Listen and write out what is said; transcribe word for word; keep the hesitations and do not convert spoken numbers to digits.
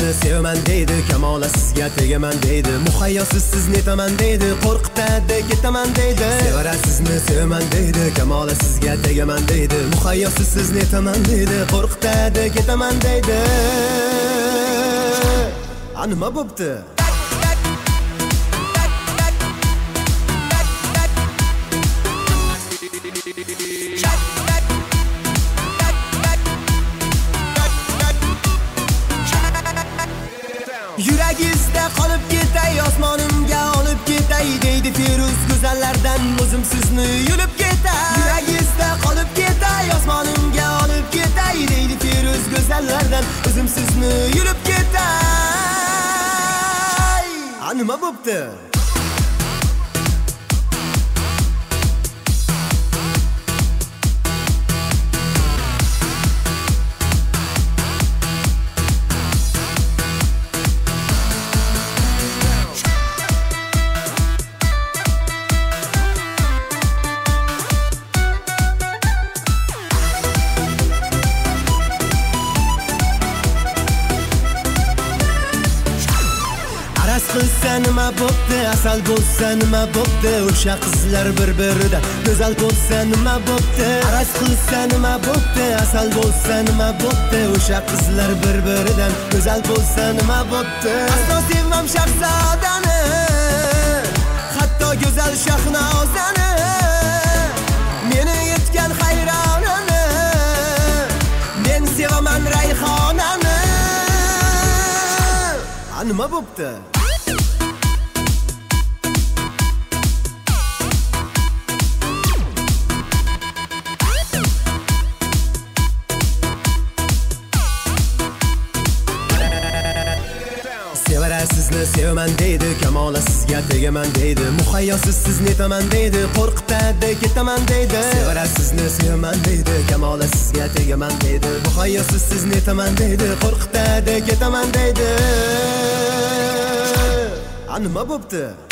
sizni sevaman deydi, Kamola sizga tegaman deydi, muhayyosiz sizni netaman deydi, qo'rqitadi ketaman deydi. Sevara sizni sevaman deydi, Kamola sizga tegaman deydi, muhayyosiz sizni netaman deydi, qo'rqitadi ketaman deydi. A nima bo'pti? Yuragingizda qolib ketay, osmonimga olib ketay deydi Feruz go'zallardan o'zim sizni yulib ketay. Yuragingizda qolib ketay, osmonimga olib ketay deydi Feruz go'zallardan o'zim sizni yulib ketay. A nima bo'pti? Qilsa nima bo'pti, asal bo'lsa nima bo'pti, o'sha qizlar bir-biridan go'zal bo'lsa nima bo'pti. Aras qilsa nima bo'pti, asal bo'lsa nima bo'pti, o'sha qizlar bir-biridan go'zal bo'lsa nima bo'pti. Aslo sevmam shahzodani, hatto go'zal Shahnozani, meni yetgan hayronini, men sevaman Rayhonani. A nima bo'pti? Sevara sizni sevaman deydi, Kamola sizga tegaman deydi, muhayyosiz sizni netaman deydi, qo'rqitadi ketaman deydi. Sevara sizni sevaman deydi, Kamola sizga tegaman deydi, muhayyosiz sizni netaman deydi, qo'rqitadi ketaman deydi. A nima bo'pti?